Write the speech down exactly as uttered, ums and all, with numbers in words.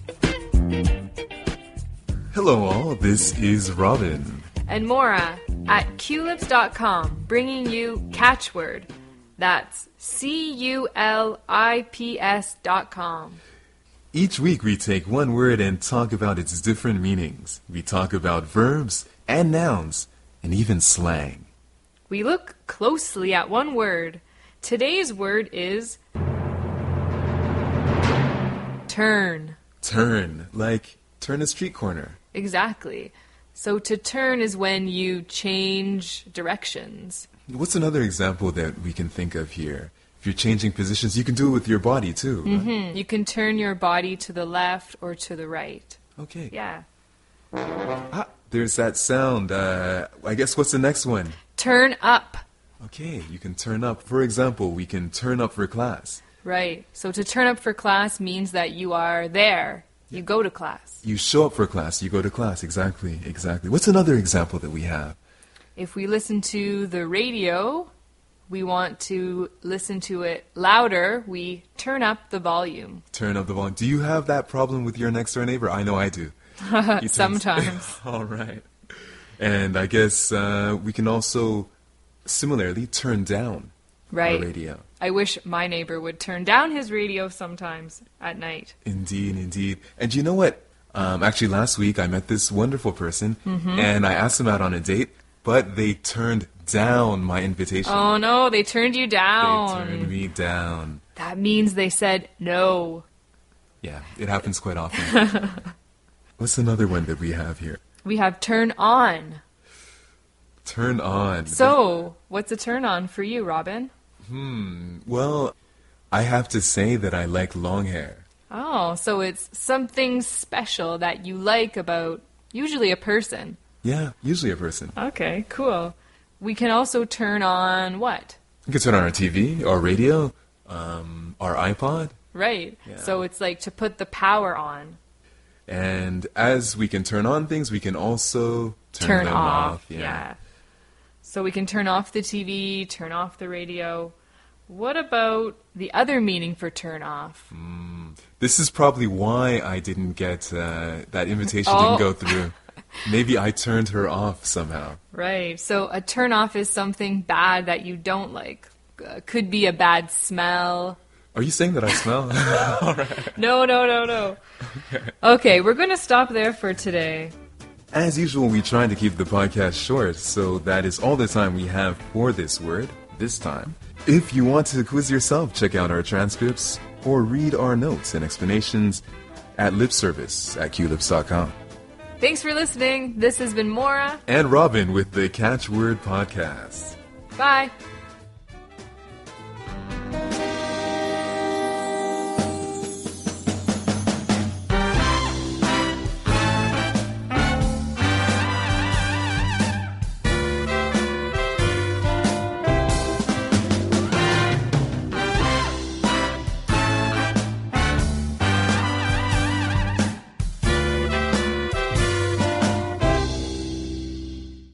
Hello all, this is Robin. And Maura at culips dot com, bringing you Catchword. That's C U L I P S dot com. Each week we take one word and talk about its different meanings. We talk about verbs and nouns and even slang. We look closely at one word. Today's word is turn. Turn, like turn a street corner. Exactly. So to turn is when you change directions. What's another example that we can think of here? If you're changing positions, you can do it with your body too. Right? Mm-hmm. You can turn your body to the left or to the right. Okay. Yeah. Ah, there's that sound. Uh, I guess what's the next one? Turn up. Okay, you can turn up. For example, we can turn up for class. Right. So to turn up for class means that you are there. You go to class. You show up for class. You go to class. Exactly, exactly. What's another example that we have? If we listen to the radio, we want to listen to it louder, we turn up the volume. Turn up the volume. Do you have that problem with your next door neighbor? I know I do. Sometimes. All right. And I guess uh, we can also similarly turn down right. our radio. I wish my neighbor would turn down his radio sometimes at night. Indeed, indeed. And you know what? Um, actually, last week I met this wonderful person, mm-hmm. and I asked them out on a date, but they turned down my invitation. Oh, no, they turned you down. They turned me down. That means they said no. Yeah, it happens quite often. What's another one that we have here? We have turn on. Turn on. So, what's a turn on for you, Robin? Hmm, well, I have to say that I like long hair. Oh, so it's something special that you like about usually a person. Yeah, usually a person. Okay, cool. We can also turn on what? We can turn on our T V, our radio, um, our iPod. Right. Yeah. So it's like to put the power on. And as we can turn on things, we can also turn, turn them off. off. Yeah. yeah. So we can turn off the T V, turn off the radio. What about the other meaning for turn off? Mm, this is probably why I didn't get uh, that invitation oh. didn't go through. Maybe I turned her off somehow. Right. So a turn off is something bad that you don't like. Uh, could be a bad smell. Are you saying that I smell? All right. No, no, no, no. Okay, okay we're going to stop there for today. As usual, we try to keep the podcast short, so that is all the time we have for this word, this time. If you want to quiz yourself, check out our transcripts or read our notes and explanations at lipservice at culips dot com. Thanks for listening. This has been Maura and Robin with the Catchword Podcast. Bye.